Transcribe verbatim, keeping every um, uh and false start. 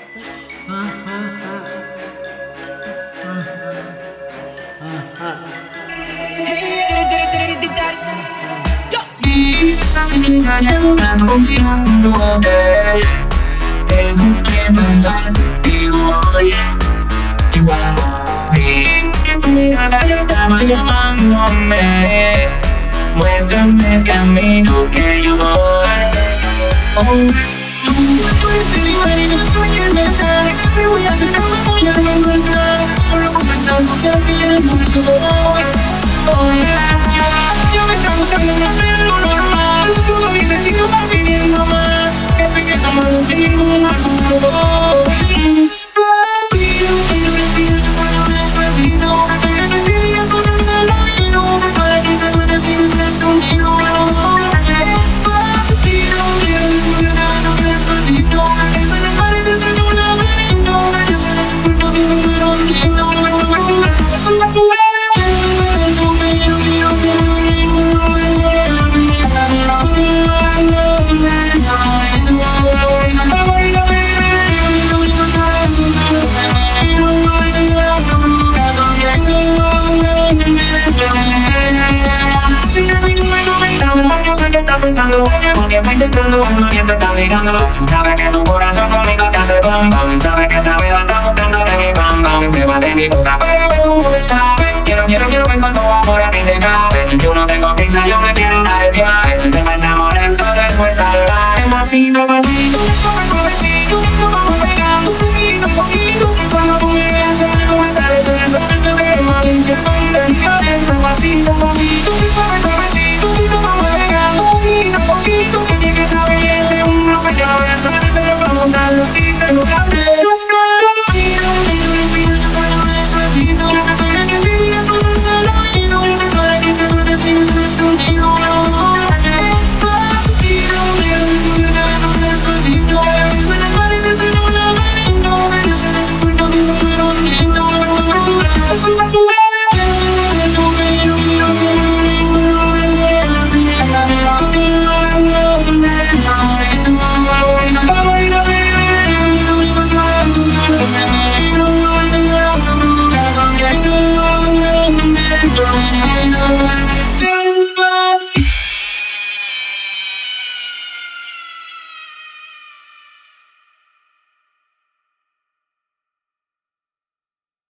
Y sabes que ya volando mirándote. Tengo que bailar contigo hoy. Vi que tu mirada ya estaba llamándome. Muéstrame el camino que yo voy. Oh, tú eres el igual y yo soy el metal. Me voy a acercar, me voy a encontrar. Solo con pensar no se acelera el pulso. Oh yeah, yo, yo me está buscando más de lo normal. Todo mi sentido va pidiendo más. Estoy que tomando sin ningún apuro. Despacito, quiero respirar tu cuello despacito. Quiero que te diga cosas al oído para que te acuerdes si no estás conmigo. Despacito, quiero descubrir tu despacito. Después de paredes de un laberinto. Yo sé de tu cuerpo todo los gritos. Sube, sube, sube, sube, sube. Pensando, porque va intentando, nadie te está mirando. Sabe que tu corazón conmigo te hace bam bam. Sabe que esa vida está buscando de mi bam bam. Me va de mi boca, pero tú no sabes. Quiero, quiero, quiero que con tu amor a ti te cabe. Yo no tengo prisa, yo me quiero dar el viaje. Te empezamos lento, después salvar. Pasito, pasito, suave, suavecito.